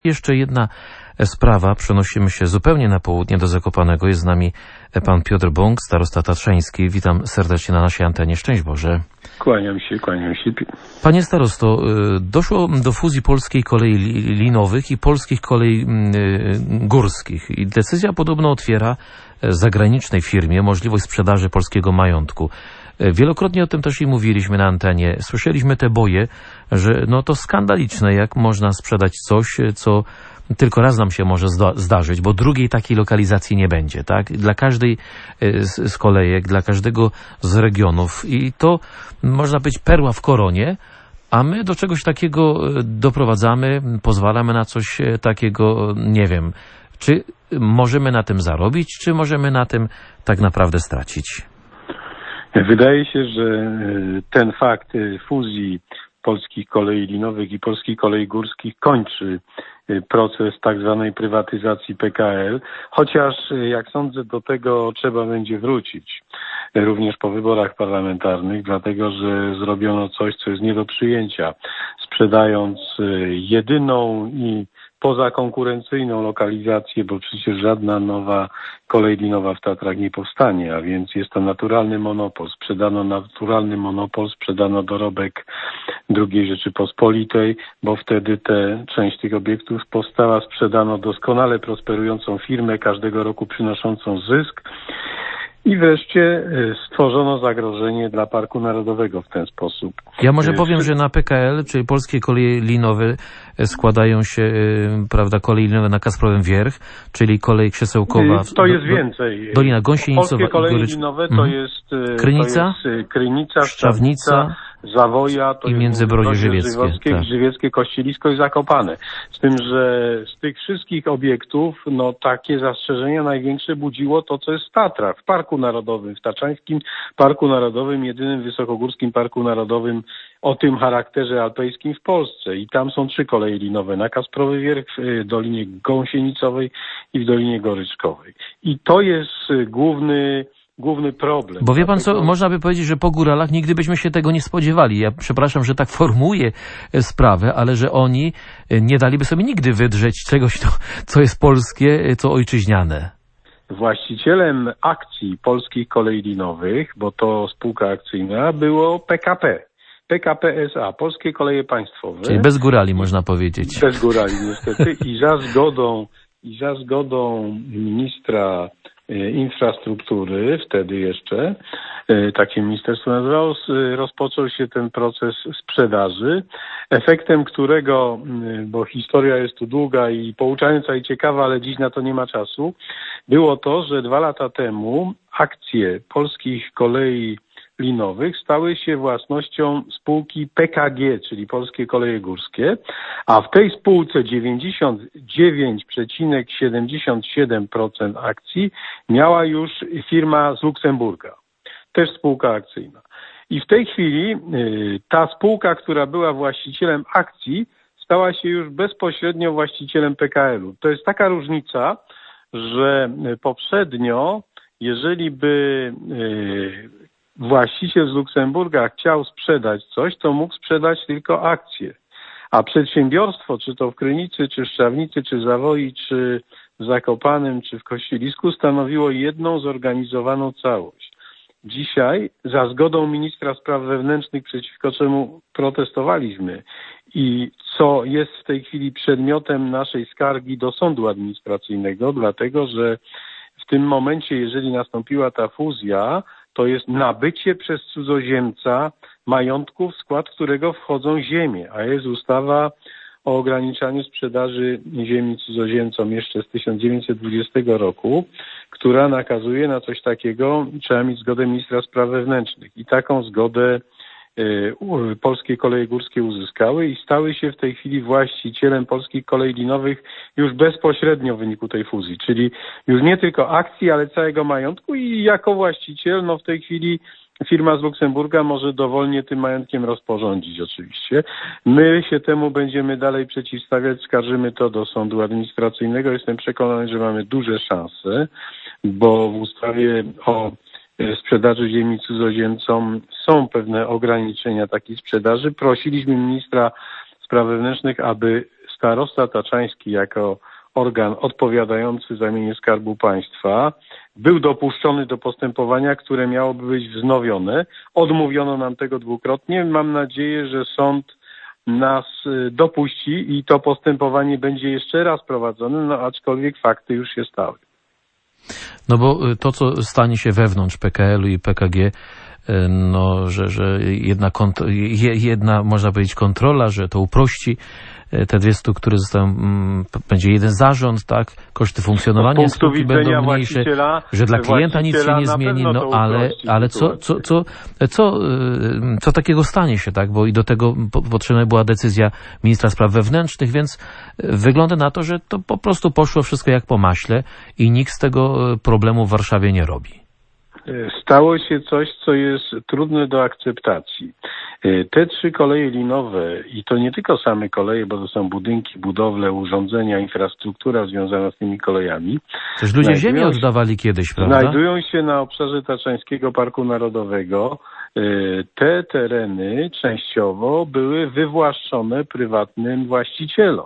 Jeszcze jedna sprawa. Przenosimy się zupełnie na południe do Zakopanego. Jest z nami pan Piotr Bąk, starosta tatrzański. Witam serdecznie na naszej antenie. Szczęść Boże. Kłaniam się. Panie starosto, doszło do fuzji Polskiej Kolei Linowych i Polskich Kolei Górskich. I decyzja podobno otwiera zagranicznej firmie możliwość sprzedaży polskiego majątku. Wielokrotnie o tym też i mówiliśmy na antenie. Słyszeliśmy te boje, że no to skandaliczne, jak można sprzedać coś, co tylko raz nam się może zdarzyć, bo drugiej takiej lokalizacji nie będzie, tak? Dla każdej z kolejek, dla każdego z regionów. I to można być perła w koronie, a my do czegoś takiego doprowadzamy, pozwalamy na coś takiego, nie wiem, czy możemy na tym zarobić, czy możemy na tym tak naprawdę stracić? Wydaje się, że ten fakt fuzji Polskich Kolei Linowych i Polskich Kolei Górskich kończy proces tak zwanej prywatyzacji PKL, chociaż jak sądzę do tego trzeba będzie wrócić również po wyborach parlamentarnych, dlatego że zrobiono coś, co jest nie do przyjęcia, sprzedając jedyną i pozakonkurencyjną lokalizację, bo przecież żadna nowa kolej linowa w Tatrach nie powstanie, a więc jest to naturalny monopol. Sprzedano naturalny monopol, sprzedano dorobek II Rzeczypospolitej, bo wtedy część tych obiektów powstała, sprzedano doskonale prosperującą firmę, każdego roku przynoszącą zysk. I wreszcie stworzono zagrożenie dla Parku Narodowego w ten sposób. Ja może powiem, że na PKL, czyli Polskie Koleje Linowe, składają się, prawda, koleje linowe na Kasprowym Wierch, czyli kolej Krzesełkowa. To jest więcej. Dolina Gąsienicowa. Polskie koleje linowe to jest Krynica, Szczawnica, Zawoja, to i Międzybrodzie Żywieckie, tak. Żywieckie, Kościelisko i Zakopane. Z tym, że z tych wszystkich obiektów, takie zastrzeżenia największe budziło to, co jest w Tatrach, w Parku Narodowym, w Tatrzańskim Parku Narodowym, jedynym wysokogórskim parku narodowym o tym charakterze alpejskim w Polsce. I tam są 3 koleje linowe, na Kasprowy Wierch, w Dolinie Gąsienicowej i w Dolinie Goryczkowej. I to jest główny problem. Bo wie pan co, można by powiedzieć, że po góralach nigdy byśmy się tego nie spodziewali. Ja przepraszam, że tak formułuję sprawę, ale że oni nie daliby sobie nigdy wydrzeć czegoś, co jest polskie, co ojczyźniane. Właścicielem akcji Polskich Kolei Linowych, bo to spółka akcyjna, było PKP. PKP S.A., Polskie Koleje Państwowe. Czyli bez górali, można powiedzieć. Bez górali, niestety. I za zgodą ministra infrastruktury, wtedy jeszcze, takie ministerstwo nazywało, rozpoczął się ten proces sprzedaży, efektem którego, bo historia jest tu długa i pouczająca i ciekawa, ale dziś na to nie ma czasu, było to, że 2 lata temu akcje Polskich Kolei Linowych stały się własnością spółki PKG, czyli Polskie Koleje Górskie, a w tej spółce 99,77% akcji miała już firma z Luksemburga, też spółka akcyjna. I w tej chwili ta spółka, która była właścicielem akcji, stała się już bezpośrednio właścicielem PKL-u. To jest taka różnica, że poprzednio, jeżeli by właściciel z Luksemburga chciał sprzedać coś, to mógł sprzedać tylko akcje. A przedsiębiorstwo, czy to w Krynicy, czy w Szczawnicy, czy w Zawoi, czy w Zakopanem, czy w Kościelisku, stanowiło jedną zorganizowaną całość. Dzisiaj, za zgodą ministra spraw wewnętrznych, przeciwko czemu protestowaliśmy i co jest w tej chwili przedmiotem naszej skargi do sądu administracyjnego, dlatego że w tym momencie, jeżeli nastąpiła ta fuzja, to jest nabycie przez cudzoziemca majątku, w skład którego wchodzą ziemie, a jest ustawa o ograniczaniu sprzedaży ziemi cudzoziemcom jeszcze z 1920 roku, która nakazuje na coś takiego, trzeba mieć zgodę ministra spraw wewnętrznych. I taką zgodę Polskie Koleje Górskie uzyskały i stały się w tej chwili właścicielem Polskich Kolei Linowych już bezpośrednio w wyniku tej fuzji, czyli już nie tylko akcji, ale całego majątku i jako właściciel, w tej chwili firma z Luksemburga może dowolnie tym majątkiem rozporządzić oczywiście. My się temu będziemy dalej przeciwstawiać, skarżymy to do sądu administracyjnego. Jestem przekonany, że mamy duże szanse, bo w ustawie o sprzedaży ziemi cudzoziemcom są pewne ograniczenia takiej sprzedaży. Prosiliśmy ministra spraw wewnętrznych, aby starosta taczański jako organ odpowiadający za mienie Skarbu Państwa był dopuszczony do postępowania, które miałoby być wznowione. Odmówiono nam tego dwukrotnie. Mam nadzieję, że sąd nas dopuści i to postępowanie będzie jeszcze raz prowadzone, no aczkolwiek fakty już się stały. No bo to, co stanie się wewnątrz PKL-u i PKG, no, że jedna, można powiedzieć, kontrola, że to uprości te dwie struktury zostają, będzie jeden zarząd, tak, koszty funkconowania spółki będą mniejsze, że dla klienta nic się nie zmieni, no ale co takiego stanie się, tak, bo i do tego potrzebna była decyzja ministra spraw wewnętrznych, więc wygląda na to, że to po prostu poszło wszystko jak po maśle i nikt z tego problemu w Warszawie nie robi. Stało się coś, co jest trudne do akceptacji. Te 3 koleje linowe, i to nie tylko same koleje, bo to są budynki, budowle, urządzenia, infrastruktura związana z tymi kolejami. Też ludzie ziemię oddawali kiedyś, prawda? Znajdują się na obszarze Taczańskiego Parku Narodowego. Te tereny częściowo były wywłaszczone prywatnym właścicielom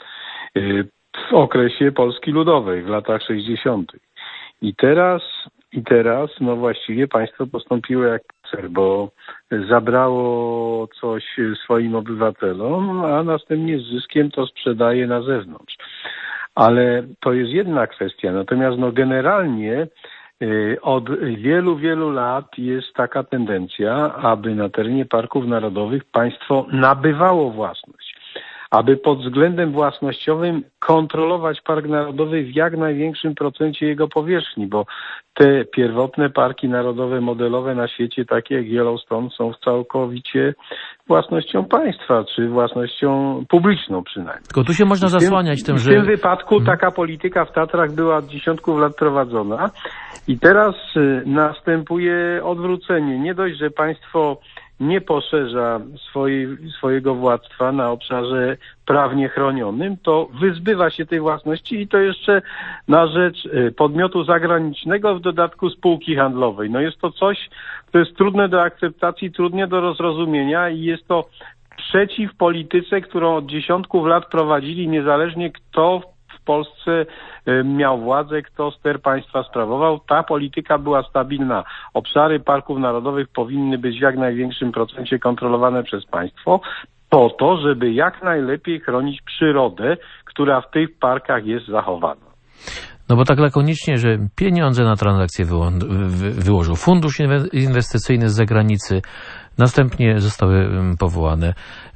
w okresie Polski Ludowej w latach 60. I teraz, no właściwie państwo postąpiło jak ser, bo zabrało coś swoim obywatelom, a następnie z zyskiem to sprzedaje na zewnątrz. Ale to jest jedna kwestia. Natomiast no generalnie od wielu, wielu lat jest taka tendencja, aby na terenie parków narodowych państwo nabywało własność, aby pod względem własnościowym kontrolować Park Narodowy w jak największym procencie jego powierzchni, bo te pierwotne parki narodowe modelowe na świecie, takie jak Yellowstone, są całkowicie własnością państwa, czy własnością publiczną przynajmniej. Tylko tu się można zasłaniać tym, że... W tym wypadku taka polityka w Tatrach była od dziesiątków lat prowadzona i teraz następuje odwrócenie. Nie dość, że państwo nie poszerza swojego władztwa na obszarze prawnie chronionym, to wyzbywa się tej własności i to jeszcze na rzecz podmiotu zagranicznego, w dodatku spółki handlowej. No jest to coś, co jest trudne do akceptacji, trudne do zrozumienia i jest to przeciw polityce, którą od dziesiątków lat prowadzili, niezależnie kto w Polsce miał władzę, kto ster państwa sprawował. Ta polityka była stabilna. Obszary parków narodowych powinny być w jak największym procencie kontrolowane przez państwo po to, żeby jak najlepiej chronić przyrodę, która w tych parkach jest zachowana. No bo tak lakonicznie, że pieniądze na transakcje wyłożył fundusz inwestycyjny z zagranicy, następnie zostały powołane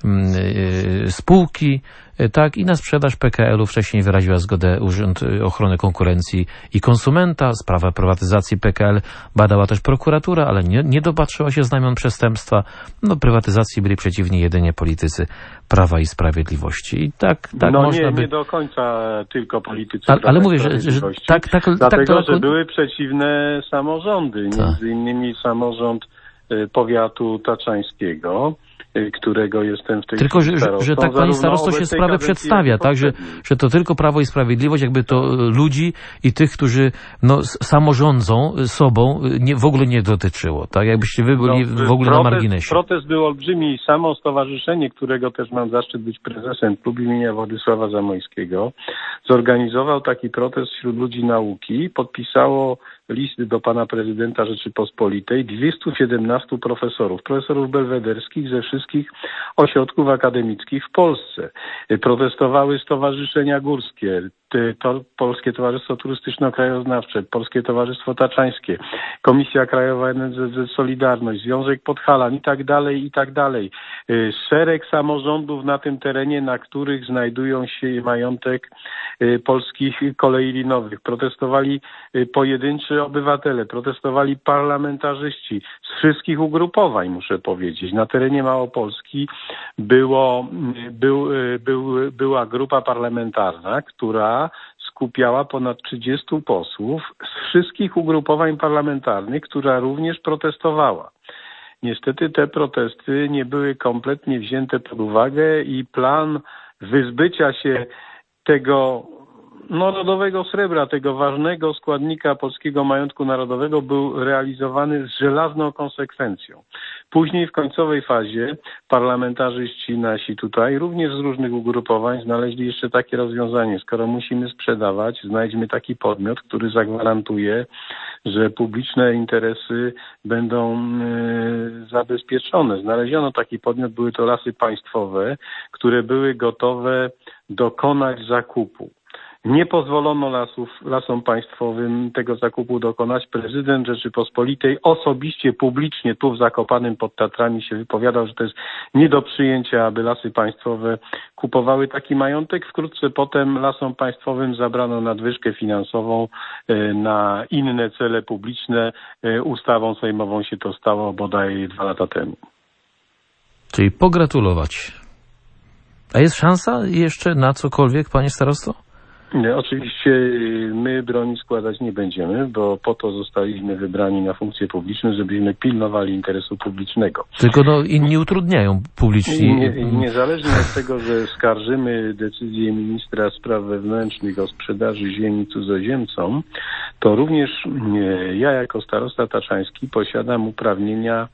spółki, tak, i na sprzedaż PKL-u wcześniej wyraziła zgodę Urząd Ochrony Konkurencji i Konsumenta. Sprawę prywatyzacji PKL badała też prokuratura, ale nie dopatrzyła się znamion przestępstwa. No, prywatyzacji byli przeciwni jedynie politycy Prawa i Sprawiedliwości. I tak no można nie do końca tylko politycy Prawa ale mówię, i Sprawiedliwości. że dlatego, że były przeciwne samorządy, między innymi samorząd powiatu taczańskiego, którego jestem w tej Tylko, chwili starostą. że tak pani starosto się sprawę przedstawia, tak, że to tylko Prawo i Sprawiedliwość, jakby to ludzi i tych, którzy samorządzą sobą, w ogóle nie dotyczyło, tak, jakbyście wy byli w ogóle na marginesie. Protest był olbrzymi. Samo stowarzyszenie, którego też mam zaszczyt być prezesem, Klub imienia Władysława Zamoyskiego, zorganizował taki protest wśród ludzi nauki, podpisało listy do pana prezydenta Rzeczypospolitej 217 profesorów belwederskich ze wszystkich ośrodków akademickich w Polsce. Protestowały stowarzyszenia górskie, Polskie Towarzystwo Turystyczno-Krajoznawcze, Polskie Towarzystwo Taczańskie, Komisja Krajowa NSZZ Solidarność, Związek Podhalan i tak dalej. Szereg samorządów na tym terenie, na których znajdują się majątek polskich kolei linowych. Protestowali pojedynczy obywatele, protestowali parlamentarzyści z wszystkich ugrupowań, muszę powiedzieć. Na terenie Małopolski była grupa parlamentarna, która skupiała ponad 30 posłów z wszystkich ugrupowań parlamentarnych, która również protestowała. Niestety te protesty nie były kompletnie wzięte pod uwagę i plan wyzbycia się tego narodowego srebra, tego ważnego składnika polskiego majątku narodowego był realizowany z żelazną konsekwencją. Później w końcowej fazie parlamentarzyści nasi tutaj, również z różnych ugrupowań, znaleźli jeszcze takie rozwiązanie. Skoro musimy sprzedawać, znajdźmy taki podmiot, który zagwarantuje, że publiczne interesy będą zabezpieczone. Znaleziono taki podmiot, były to Lasy Państwowe, które były gotowe dokonać zakupu. Nie pozwolono Lasom Państwowym tego zakupu dokonać. Prezydent Rzeczypospolitej osobiście, publicznie tu w Zakopanem pod Tatrami się wypowiadał, że to jest nie do przyjęcia, aby Lasy Państwowe kupowały taki majątek. Wkrótce potem Lasom Państwowym zabrano nadwyżkę finansową na inne cele publiczne. Ustawą sejmową się to stało bodaj 2 lata temu. Czyli pogratulować. A jest szansa jeszcze na cokolwiek, panie starosto? Nie, oczywiście my broni składać nie będziemy, bo po to zostaliśmy wybrani na funkcje publiczne, żebyśmy pilnowali interesu publicznego. Tylko inni utrudniają publicznie. Niezależnie od tego, że skarżymy decyzję ministra spraw wewnętrznych o sprzedaży ziemi cudzoziemcom, to również ja jako starosta tatrzański posiadam uprawnienia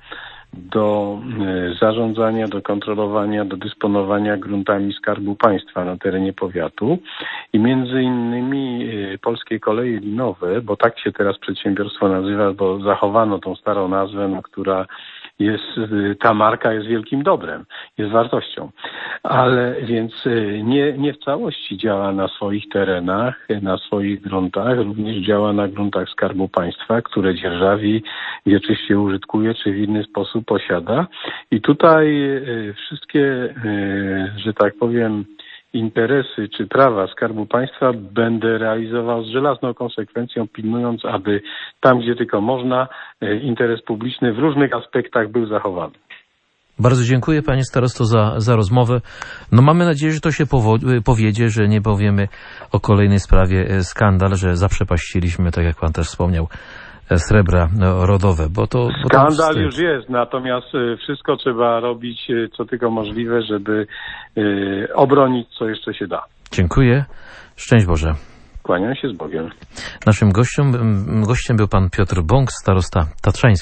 do zarządzania, do kontrolowania, do dysponowania gruntami Skarbu Państwa na terenie powiatu i między innymi Polskie Koleje Linowe, bo tak się teraz przedsiębiorstwo nazywa, bo zachowano tą starą nazwę, no, która jest, ta marka jest wielkim dobrem, jest wartością, ale więc nie w całości działa na swoich terenach, na swoich gruntach, również działa na gruntach Skarbu Państwa, które dzierżawi, wieczyście użytkuje, czy w inny sposób posiada. I tutaj wszystkie, że tak powiem, interesy czy prawa Skarbu Państwa będę realizował z żelazną konsekwencją, pilnując, aby tam, gdzie tylko można, interes publiczny w różnych aspektach był zachowany. Bardzo dziękuję, panie starosto, za rozmowę. No mamy nadzieję, że to się powiedzie, że nie powiemy o kolejnej sprawie skandal, że zaprzepaściliśmy, tak jak pan też wspomniał, srebra rodowe, bo to skandal już jest, natomiast wszystko trzeba robić, co tylko możliwe, żeby obronić, co jeszcze się da. Dziękuję. Szczęść Boże. Kłaniam się z Bogiem. Naszym gościem był pan Piotr Bąk, starosta tatrzański.